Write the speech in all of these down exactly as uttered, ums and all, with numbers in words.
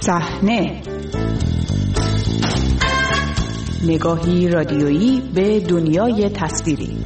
صحنه، نگاهی رادیویی به دنیای تصویری.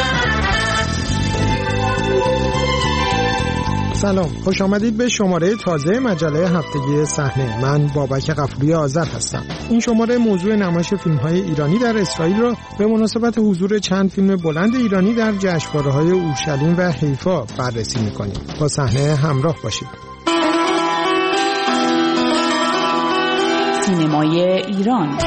سلام، خوش آمدید به شماره تازه مجله هفتگی صحنه. من بابک غفوری آذر هستم. این شماره موضوع نمایش فیلم‌های ایرانی در اسرائیل را به مناسبت حضور چند فیلم بلند ایرانی در جشنواره‌های اورشلیم و حیفا بررسی می‌کنیم. با صحنه همراه باشید. سینمای ایران.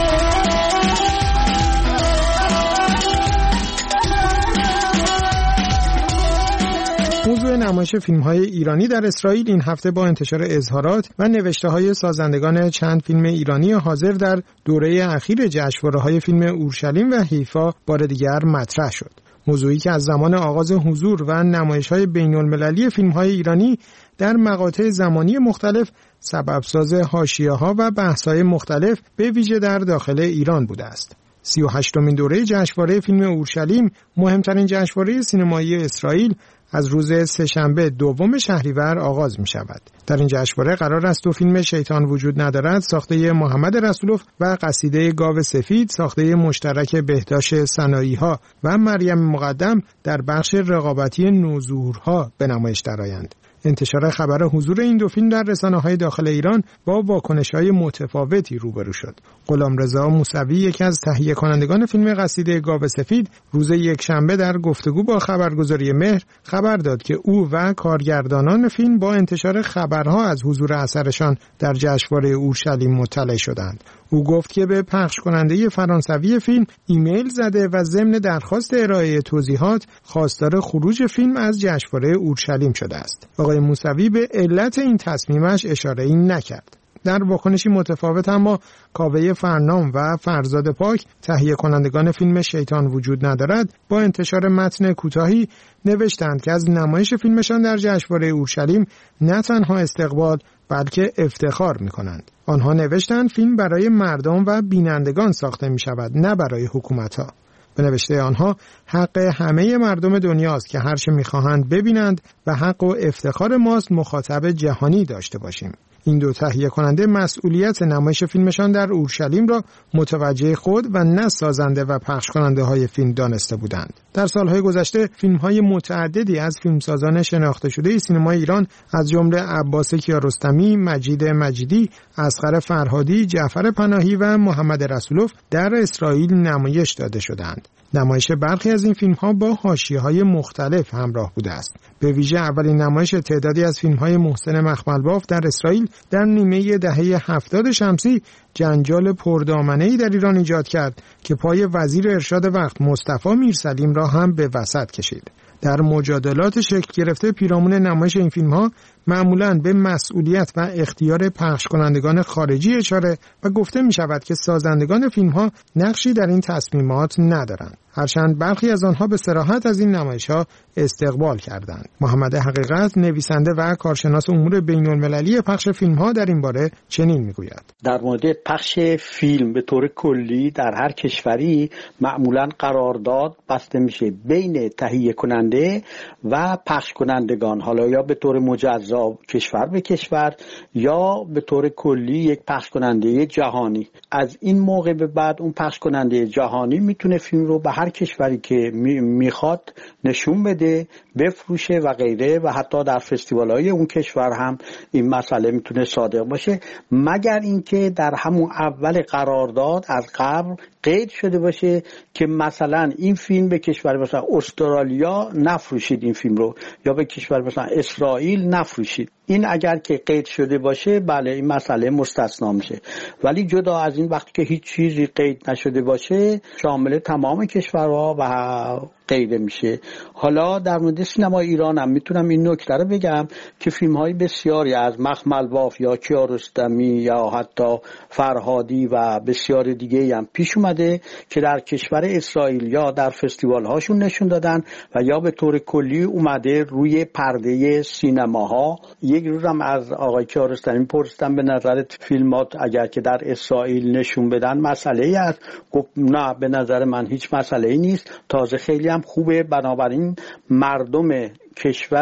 موضوع نمایش فیلم‌های ایرانی در اسرائیل این هفته با انتشار اظهارات و نوشته‌های سازندگان چند فیلم ایرانی حاضر در دوره اخیر جشنواره‌های فیلم اورشلیم و حیفا بار دیگر مطرح شد. موضوعی که از زمان آغاز حضور و نمایش‌های بین‌المللی فیلم‌های ایرانی در مقاطع زمانی مختلف سببساز حاشیه‌ها و بحث‌های مختلف به ویژه در داخل ایران بوده است. سی و هشتمین دوره جشنواره فیلم اورشلیم، مهمترین جشنواره سینمایی اسرائیل، از روز سه‌شنبه دوم شهریور آغاز می شود. در این جشنواره قرار است دو فیلم شیطان وجود ندارد ساخته محمد رسولوف و قصیده گاو سفید ساخته مشترک بهداشت سنایی‌ها و مریم مقدم در بخش رقابتی نوظهورها به نمایش درآیند. انتشار خبر حضور این دو فیلم در رسانه‌های داخل ایران با واکنش‌های متفاوتی روبرو شد. غلامرضا موسوی، یکی از تهیه کنندگان فیلم قصیده گاو سفید، روز یکشنبه در گفتگو با خبرگزاری مهر خبر داد که او و کارگردانان فیلم با انتشار خبرها از حضور اثرشان در جشنواره اورشلیم مطلع شدند. او گفت که به پخش کننده فرانسوی فیلم ایمیل زده و ضمن درخواست ارائه توضیحات خواستار خروج فیلم از جشنواره اورشلیم شده است. آقای موسوی به علت این تصمیمش اشاره‌ای نکرد. در واکنشی متفاوت اما کاوه فرنام و فرزاد پاک، تهیه کنندگان فیلم شیطان وجود ندارد، با انتشار متن کوتاهی نوشتند که از نمایش فیلمشان در جشنواره اورشلیم نه تنها استقبال بلکه افتخار می‌کنند. آنها نوشتند فیلم برای مردم و بینندگان ساخته می‌شود، نه برای حکومت‌ها. به نوشته آنها حق همه مردم دنیاست که هر چه می‌خواهند ببینند و حق و افتخار ماست مخاطب جهانی داشته باشیم. این دو تهیه کننده مسئولیت نمایش فیلمشان در اورشلیم را متوجه خود و نه سازنده و پخش کننده های فیلم دانسته بودند. در سالهای گذشته فیلم‌های متعددی از فیلمسازان شناخته شده سینمای ایران از جمله عباس کیارستمی، مجید مجیدی، اصغر فرهادی، جعفر پناهی و محمد رسولوف در اسرائیل نمایش داده شدند. نمایش برخی از این فیلم‌ها با حاشیه‌های مختلف همراه بوده است. به ویژه اولین نمایش تعدادی از فیلم‌های محسن مخملباف در اسرائیل در نیمه دهه هفتاد شمسی جنجال پردامنه‌ای در ایران ایجاد کرد که پای وزیر ارشاد وقت مصطفی میرسلیم را هم به وسط کشید. در مجادلات شکل گرفته پیرامون نمایش این فیلم‌ها معمولاً به مسئولیت و اختیار پخش کنندگان خارجی اشاره و گفته می شود که سازندگان فیلم‌ها نقشی در این تصمیمات ندارند. هرچند برخی از آنها به صراحت از این نمایش‌ها استقبال کردند. محمد حقیقت، نویسنده و کارشناس امور بین‌المللی پخش فیلم‌ها، در این باره چنین می‌گوید: در مورد پخش فیلم به طور کلی در هر کشوری معمولاً قرارداد بسته میشه بین تهیه کننده و پخش کنندگان، حالا یا به طور مجزا کشور به کشور یا به طور کلی یک پخش کننده جهانی. از این موقع به بعد اون پخش کننده جهانی میتونه فیلم رو به هر کشوری که میخواد نشون بده، بفروشه و غیره، و حتی در فستیوال‌های اون کشور هم این مسئله میتونه صادق باشه، مگر اینکه در همون اول قرارداد از قبل قید شده باشه که مثلا این فیلم به کشور مثلا استرالیا نفروشید این فیلم رو، یا به کشور مثلا اسرائیل نفروشید. این اگر که قید شده باشه بله این مسئله مستثنا میشه، ولی جدا از این وقتی که هیچ چیزی قید نشده باشه شامل تمام کشورها و قید میشه. حالا در مورد سینما ایران هم میتونم این نکته رو بگم که فیلم های بسیاری از مخملباف یا کیارستمی یا حتی فرهادی و بسیار دیگه هم پیش اومده که در کشور اسرائیل یا در فستیوال هاشون نشون دادن و یا به طور کلی اومده روی پرده سینماها. یک روزم از آقای کیارستمی پرسیدم به نظرت فیلمات اگر که در اسرائیل نشون بدن مسئله ای است؟ گفت نه به نظر من هیچ مسئله ای نیست، تازه خیلی هم خوبه، بنابراین مردم کشور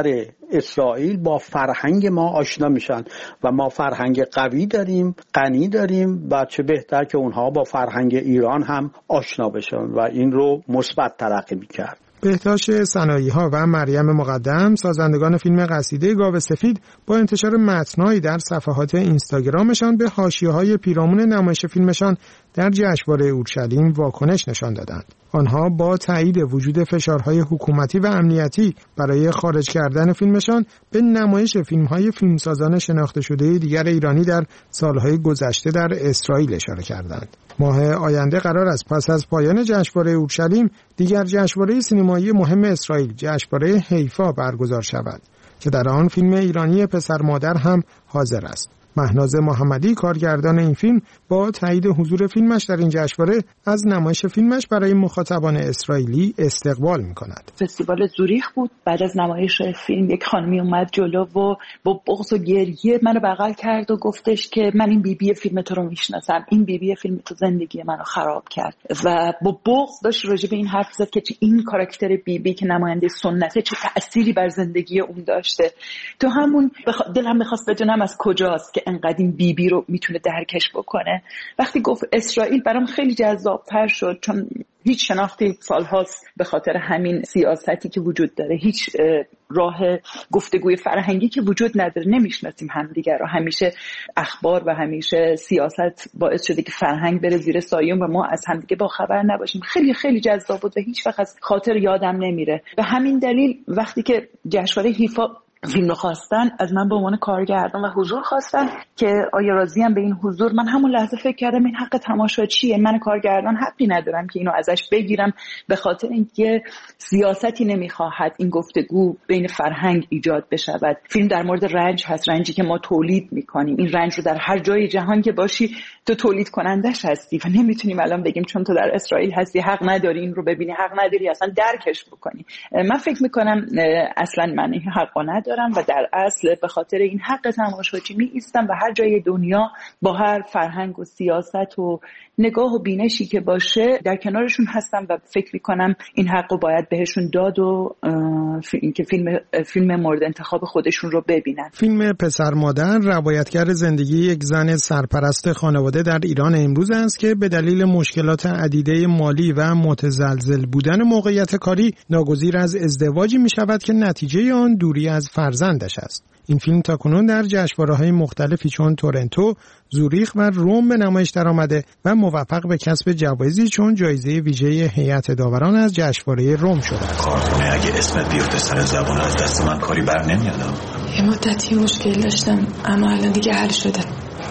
اسرائیل با فرهنگ ما آشنا میشن و ما فرهنگ قوی داریم، غنی داریم و چه بهتر که اونها با فرهنگ ایران هم آشنا بشن و این رو مثبت تلقی میکرد. بهتاش سنایی‌ها و مریم مقدم سازندگان فیلم قصیده گاو سفید با انتشار متن‌هایی در صفحات اینستاگرامشان به حاشیه‌های پیرامون نمایش فیلمشان در جشنواره اورشلیم واکنش نشان دادند. آنها با تایید وجود فشارهای حکومتی و امنیتی برای خارج کردن فیلمشان به نمایش فیلم‌های فیلمسازان شناخته شده دیگر ایرانی در سالهای گذشته در اسرائیل اشاره کردند. ماه آینده قرار است پس از پایان جشنواره اورشلیم دیگر جشنواره سینمایی مهم اسرائیل، جشنواره حیفا برگزار شود که در آن فیلم ایرانی پسر مادر هم حاضر است. مهناز محمدی کارگردان این فیلم با تایید حضور فیلمش در این جشنواره از نمایش فیلمش برای مخاطبان اسرائیلی استقبال می‌کند. فستیوال زوریخ بود. بعد از نمایش فیلم یک خانمی اومد جلو و با بغض و گریه منو بغل کرد و گفتش که من این بیبی فیلم تو رو میشناسم، این بیبی فیلم تو زندگی منو خراب کرد و با بغض داشت راجع به این حرف زد که این کاراکتر بیبی که نماینده سنته چه تأثیری بر زندگی اون داشته. تو همون بخ... دلم می‌خواست بدونم از کجاست که انقدر این بی بی رو میتونه درکش بکنه. وقتی گفت اسرائیل برام خیلی جذاب‌تر شد، چون هیچ شناختی سالهاست به خاطر همین سیاستی که وجود داره، هیچ راه گفتگوی فرهنگی که وجود نداره، نمیشناسیم همدیگر رو. همیشه اخبار و همیشه سیاست باعث شده که فرهنگ بره زیر سایه و ما از همدیگه با خبر نباشیم. خیلی خیلی جذاب بود و هیچ وقت از خاطر یادم نمیره. به همین دلیل وقتی که جشنواره حیفا فیلم خواستن از من به عنوان کارگردان و حضور خواستن که آیا راضیم به این حضور، من همون لحظه فکر کردم این حق تماشاچیه، من کارگردان حقی ندارم که اینو ازش بگیرم، به خاطر اینکه سیاستی نمیخواهد این گفتگو بین فرهنگ ایجاد بشود. فیلم در مورد رنج هست، رنجی که ما تولید میکنیم. این رنج رو در هر جای جهان که باشی تو تولید کنندش هستی و نمیتونیم الان بگیم چون تو در اسرائیل هستی حق نداری این رو ببینی، حق نداری اصلا درکش بکنی. من فکر میکنم اصلا من این حقو ندارم و در اصل به خاطر این حق تماشاچی می ایستم و هر جای دنیا با هر فرهنگ و سیاست و نگاه و بینشی که باشه در کنارشون هستم و فکر میکنم این حقو باید بهشون داد و اینکه فیلم فیلم مورد انتخاب خودشون رو ببینن. فیلم پسر مادر روایتگر زندگی یک زن سرپرست خانواده در ایران امروز است که به دلیل مشکلات عدیده مالی و متزلزل بودن موقعیت کاری ناگزیر از ازدواجی می شود که نتیجه آن دوری از فرزندش است. این فیلم تاکنون در جشنواره‌های مختلفی چون تورنتو، زوریخ و روم به نمایش درآمده و موفق به کسب جوایزی چون جایزه ویژه هیئت داوران از جشنواره روم شده است. کارخونه اگه اسمت بیفته سر زبان از دست من کاری بر نمیاد. یه مدتی مشکل داشتم اما الان دیگه حل شده.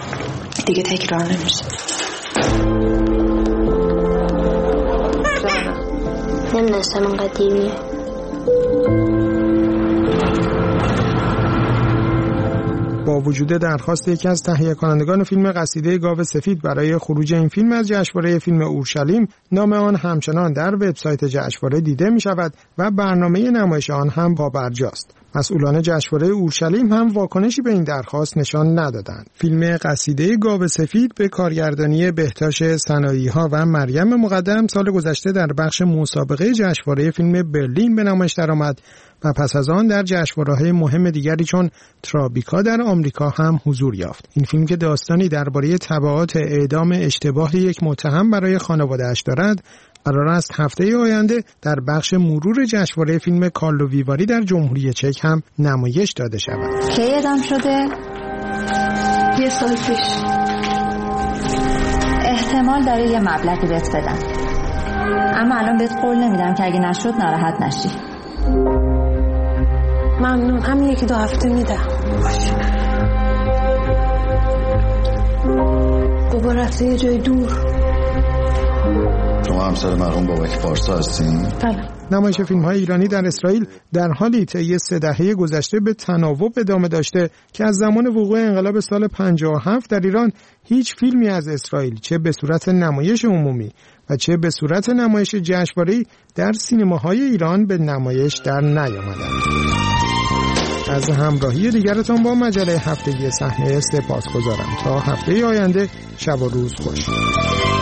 دیگه تکرار نمیشه. نمیدونستم انقدر دیر میره. با وجود درخواست یکی از تهیه کنندگان فیلم قصیده گاو سفید برای خروج این فیلم از جشنواره فیلم اورشلیم، نام آن همچنان در وبسایت جشنواره دیده می شود و برنامه نمایش آن هم پابرجاست. مسئولان جشنواره اورشلیم هم واکنشی به این درخواست نشان ندادند. فیلم قصیده گاو سفید به کارگردانی بهتاش سنایی‌ها و مریم مقدم سال گذشته در بخش مسابقه جشنواره فیلم برلین به نمایش درآمد و پس از آن در جشنواره‌های مهم دیگری چون ترابیکا در آمریکا هم حضور یافت. این فیلم که داستانی درباره تبعات اعدام اشتباه یک متهم برای خانواده‌اش دارد، قرار است هفته آینده در بخش مرور جشنواره فیلم کارلو ویواری در جمهوری چک هم نمایش داده شود. کی اعدام شده؟ یه سال پیش. احتمال داره یه مبلغی بهت بدن، اما الان بهت قول نمیدم که اگه نشد ناراحت نشی. ممنون، همین یکی دو هفته میدم. بابا رفته یه جای دور. شما همسر مرحوم بابک پارسا هستین؟ بله. نمایش فیلم‌های ایرانی در اسرائیل در حالی طی سه دهه گذشته به تناوب ادامه داشته که از زمان وقوع انقلاب سال پنجاه و هفت در ایران هیچ فیلمی از اسرائیل چه به صورت نمایش عمومی و چه به صورت نمایش جشنواره‌ای در سینماهای ایران به نمایش در نیامدند. از همراهی دیگرتان با مجله هفتگی صحنه سپاسگزارم. تا هفته آینده شب و روز خوش.